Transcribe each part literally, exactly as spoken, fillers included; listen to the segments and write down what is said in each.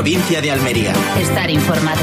provincia de Almería. Estar informado.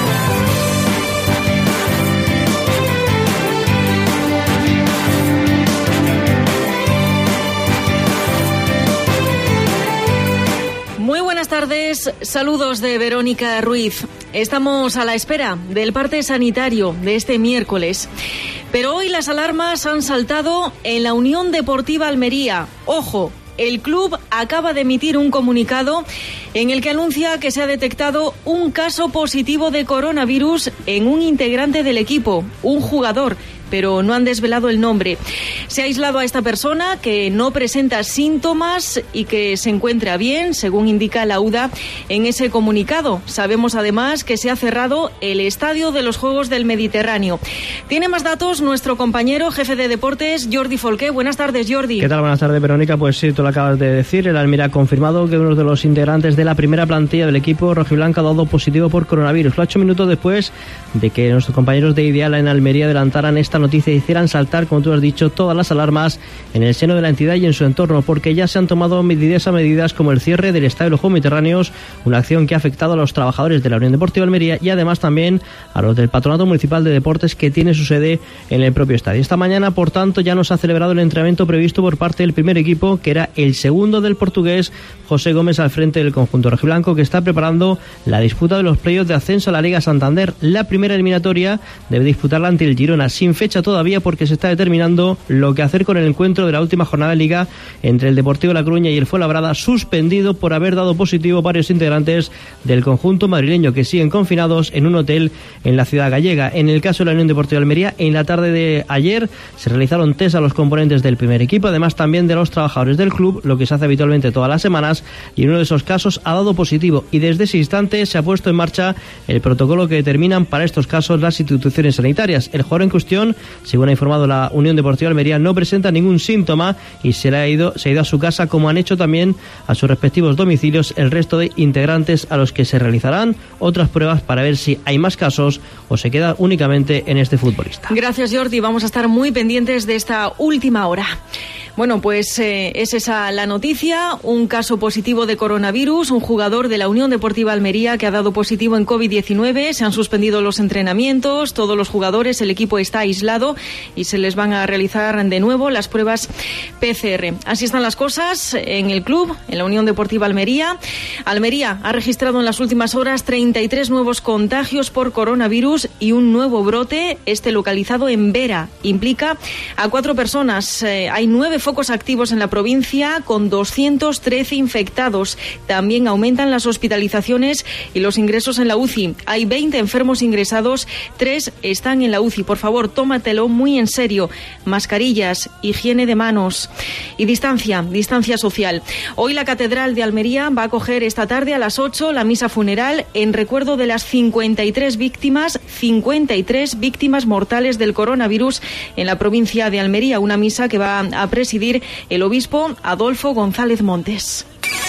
Muy buenas tardes, saludos de Verónica Ruiz. Estamos a la espera del parte sanitario de este miércoles. Pero hoy las alarmas han saltado en la Unión Deportiva Almería. Ojo, el club acaba de emitir un comunicado en el que anuncia que se ha detectado un caso positivo de coronavirus en un integrante del equipo, un jugador, pero no han desvelado el nombre. Se ha aislado a esta persona que no presenta síntomas y que se encuentra bien, según indica la U D A en ese comunicado. Sabemos además que se ha cerrado el estadio de los Juegos del Mediterráneo. Tiene más datos nuestro compañero jefe de deportes, Jordi Folqué. Buenas tardes, Jordi. ¿Qué tal? Buenas tardes, Verónica. Pues sí, tú lo acabas de decir. El Almería ha confirmado que uno de los integrantes de la primera plantilla del equipo rojiblanco ha dado positivo por coronavirus. Lo ha hecho minutos después de que nuestros compañeros de Ideal en Almería adelantaran esta noticia y hicieran saltar, como tú has dicho, todas las alarmas en el seno de la entidad y en su entorno, porque ya se han tomado medidas a medidas como el cierre del estadio de los Juegos Mediterráneos, una acción que ha afectado a los trabajadores de la Unión Deportiva Almería y además también a los del Patronato Municipal de Deportes, que tiene su sede en el propio estadio. Esta mañana, por tanto, ya no se ha celebrado el entrenamiento previsto por parte del primer equipo, que era el segundo del portugués José Gómez, al frente del conjunto rojiblanco, que está preparando la disputa de los playoffs de ascenso a la Liga Santander. La primera eliminatoria debe disputarla ante el Girona, sin fecha todavía, porque se está determinando lo que hacer con el encuentro de la última jornada de Liga entre el Deportivo La Coruña y el Fuenlabrada, suspendido por haber dado positivo varios integrantes del conjunto madrileño, que siguen confinados en un hotel en la ciudad gallega. En el caso de la Unión Deportiva Almería, en la tarde de ayer se realizaron test a los componentes del primer equipo, además también de los trabajadores del club, lo que se hace habitualmente todas las semanas, y uno de esos casos ha dado positivo, y desde ese instante se ha puesto en marcha el protocolo que determinan para estos casos las instituciones sanitarias. El jugador en cuestión, según ha informado la Unión Deportiva Almería, no presenta ningún síntoma y se ha ido, se ha ido a su casa, como han hecho también a sus respectivos domicilios el resto de integrantes, a los que se realizarán otras pruebas para ver si hay más casos o se queda únicamente en este futbolista. Gracias, Jordi. Vamos a estar muy pendientes de esta última hora. Bueno, pues eh, es esa la noticia, un caso positivo de coronavirus, un jugador de la Unión Deportiva Almería que ha dado positivo en covid diecinueve, se han suspendido los entrenamientos, todos los jugadores, el equipo está aislado y se les van a realizar de nuevo las pruebas P C R. Así están las cosas en el club, en la Unión Deportiva Almería. Almería ha registrado en las últimas horas treinta y tres nuevos contagios por coronavirus y un nuevo brote, este localizado en Vera. Implica a cuatro personas. Eh, hay nueve focos activos en la provincia con doscientos trece infectados. También aumentan las hospitalizaciones y los ingresos en la U C I. Hay veinte enfermos ingresados, tres están en la U C I. Por favor, tómatelo muy en serio. Mascarillas, higiene de manos y distancia, distancia social. Hoy la Catedral de Almería va a acoger esta tarde a las ocho la misa funeral en recuerdo de las cincuenta y tres víctimas, cincuenta y tres víctimas mortales del coronavirus en la provincia de Almería. Una misa que va a presidir el obispo Adolfo González Montes.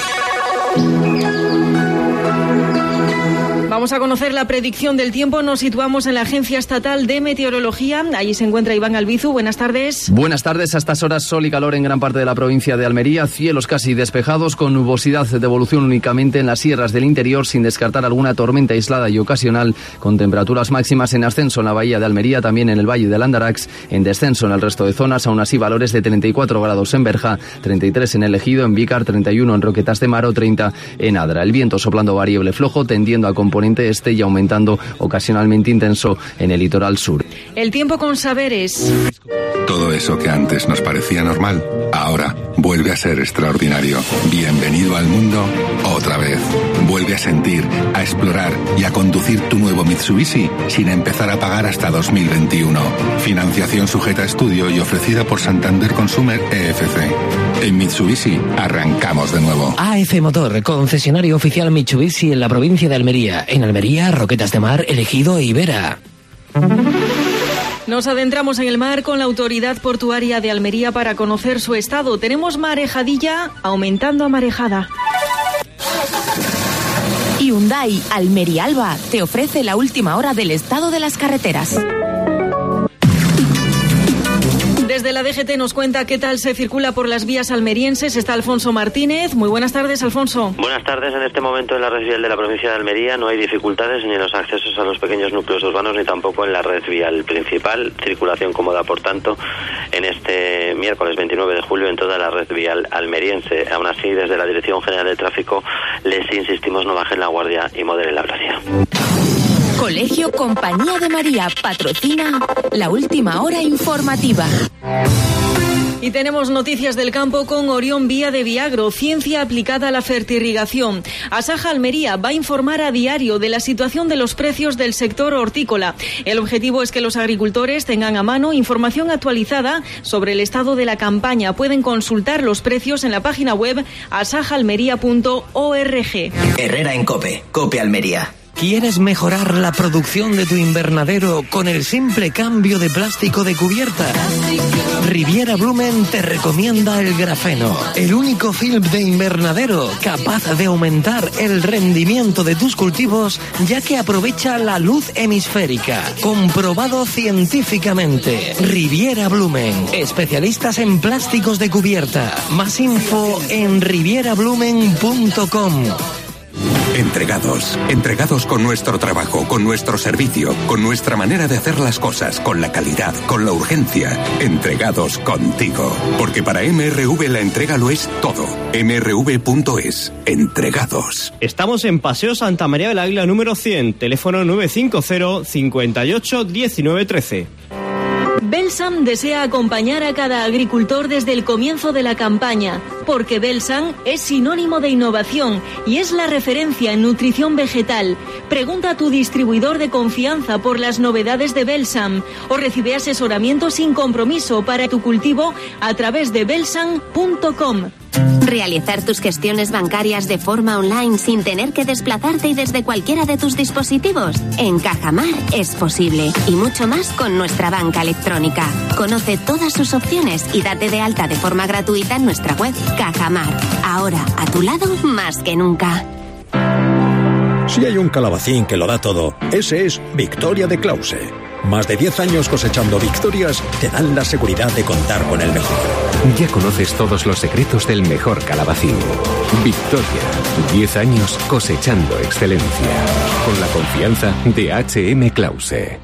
Vamos a conocer la predicción del tiempo. Nos situamos en la Agencia Estatal de Meteorología. Allí se encuentra Iván Albizu. Buenas tardes. Buenas tardes. A estas horas sol y calor en gran parte de la provincia de Almería. Cielos casi despejados, con nubosidad de evolución únicamente en las sierras del interior, sin descartar alguna tormenta aislada y ocasional, con temperaturas máximas en ascenso en la bahía de Almería, también en el valle del Andarax, en descenso en el resto de zonas. Aún así, valores de treinta y cuatro grados en Berja, treinta y tres en El Ejido, en Vícar, treinta y uno en Roquetas de Mar o treinta en Adra. El viento soplando variable flojo, tendiendo a componente este y aumentando ocasionalmente intenso en el litoral sur. El tiempo con Saberes. Todo eso que antes nos parecía normal, ahora vuelve a ser extraordinario. Bienvenido al mundo otra vez. Vuelve a sentir, a explorar y a conducir tu nuevo Mitsubishi sin empezar a pagar hasta dos mil veintiuno. Financiación sujeta a estudio y ofrecida por Santander Consumer E F C. En Mitsubishi arrancamos de nuevo. A F Motor, concesionario oficial Mitsubishi en la provincia de Almería. En Almería, Roquetas de Mar, El Ejido e Ibera. Nos adentramos en el mar con la Autoridad Portuaria de Almería para conocer su estado. Tenemos marejadilla aumentando a marejada. Hyundai Almería Alba te ofrece la última hora del estado de las carreteras. Desde la D G T nos cuenta qué tal se circula por las vías almerienses. Está Alfonso Martínez. Muy buenas tardes, Alfonso. Buenas tardes. En este momento en la red vial de la provincia de Almería no hay dificultades ni en los accesos a los pequeños núcleos urbanos ni tampoco en la red vial principal. Circulación cómoda, por tanto, en este miércoles veintinueve de julio en toda la red vial almeriense. Aún así, desde la Dirección General de Tráfico les insistimos no bajen la guardia y moderen la velocidad. Colegio Compañía de María patrocina la última hora informativa. Y tenemos noticias del campo con Orión Vía de Viagro, ciencia aplicada a la fertirrigación. Asaja Almería va a informar a diario de la situación de los precios del sector hortícola. El objetivo es que los agricultores tengan a mano información actualizada sobre el estado de la campaña. Pueden consultar los precios en la página web asaja almería punto org. Herrera en COPE, COPE Almería. ¿Quieres mejorar la producción de tu invernadero con el simple cambio de plástico de cubierta? Riviera Blumen te recomienda el grafeno, el único film de invernadero capaz de aumentar el rendimiento de tus cultivos, ya que aprovecha la luz hemisférica. Comprobado científicamente. Riviera Blumen, especialistas en plásticos de cubierta. Más info en riviera blumen punto com. Entregados, entregados con nuestro trabajo, con nuestro servicio, con nuestra manera de hacer las cosas, con la calidad, con la urgencia. Entregados contigo. Porque para M R V la entrega lo es todo. M R V punto es. Entregados. Estamos en Paseo Santa María del Águila número cien, teléfono nueve cinco cero, cincuenta y ocho, diecinueve trece. Belsam desea acompañar a cada agricultor desde el comienzo de la campaña, porque Belsam es sinónimo de innovación y es la referencia en nutrición vegetal. Pregunta a tu distribuidor de confianza por las novedades de Belsam o recibe asesoramiento sin compromiso para tu cultivo a través de belsam punto com. Realizar tus gestiones bancarias de forma online sin tener que desplazarte y desde cualquiera de tus dispositivos. En Cajamar es posible y mucho más con nuestra banca electrónica. Conoce todas sus opciones y date de alta de forma gratuita en nuestra web Cajamar. Ahora a tu lado más que nunca. Si hay un calabacín que lo da todo, ese es Victoria de Clause. Más de diez años cosechando victorias te dan la seguridad de contar con el mejor. Ya conoces todos los secretos del mejor calabacín. Victoria, diez años cosechando excelencia. Con la confianza de H M Clause.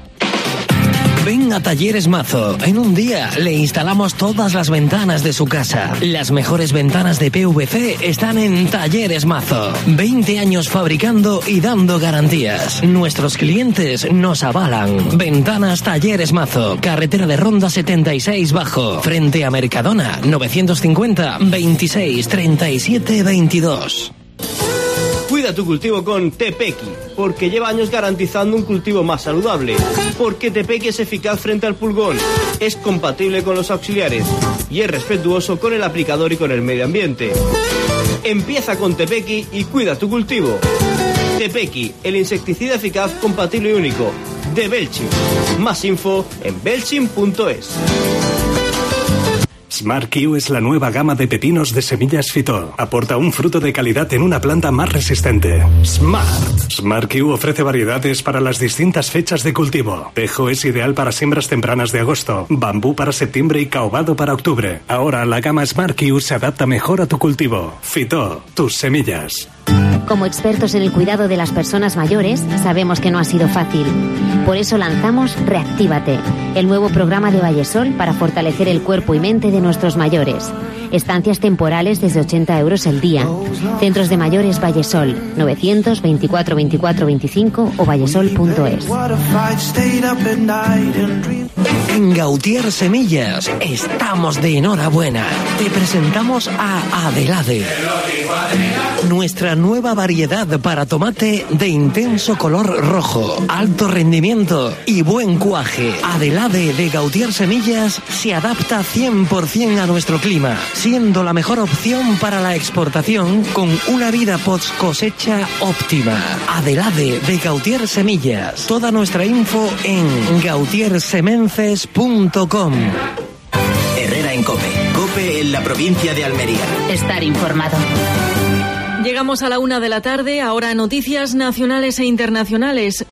Ven a Talleres Mazo. En un día le instalamos todas las ventanas de su casa. Las mejores ventanas de P V C están en Talleres Mazo. veinte años fabricando y dando garantías. Nuestros clientes nos avalan. Ventanas Talleres Mazo. Carretera de Ronda setenta y seis Bajo. Frente a Mercadona. novecientos cincuenta, veintiséis, treinta y siete, veintidós. Cuida tu cultivo con Tepequi, porque lleva años garantizando un cultivo más saludable. Porque Tepequi es eficaz frente al pulgón, es compatible con los auxiliares y es respetuoso con el aplicador y con el medio ambiente. Empieza con Tepequi y cuida tu cultivo. Tepequi, el insecticida eficaz, compatible y único, de Belchim. Más info en belchim punto es. Smart Q es la nueva gama de pepinos de semillas Fito. Aporta un fruto de calidad en una planta más resistente. Smart. Smart Q ofrece variedades para las distintas fechas de cultivo. Tejo es ideal para siembras tempranas de agosto, bambú para septiembre y caobado para octubre. Ahora la gama Smart Q se adapta mejor a tu cultivo. Fito, tus semillas. Como expertos en el cuidado de las personas mayores, sabemos que no ha sido fácil. Por eso lanzamos Reactívate, el nuevo programa de Vallesol para fortalecer el cuerpo y mente de nuestros mayores. Estancias temporales desde ochenta euros el día. Centros de mayores Vallesol, novecientos veinticuatro veinticuatro veinticinco o vallesol punto es. En Gautier Semillas estamos de enhorabuena. Te presentamos a Adelade, nuestra nueva variedad para tomate de intenso color rojo, alto rendimiento y buen cuaje. Adelade de Gautier Semillas se adapta cien por ciento a nuestro clima, siendo la mejor opción para la exportación con una vida post cosecha óptima. Adelade de Gautier Semillas. Toda nuestra info en gautier semences punto com. Herrera en COPE. COPE en la provincia de Almería. Estar informado. Llegamos a la una de la tarde, ahora noticias nacionales e internacionales.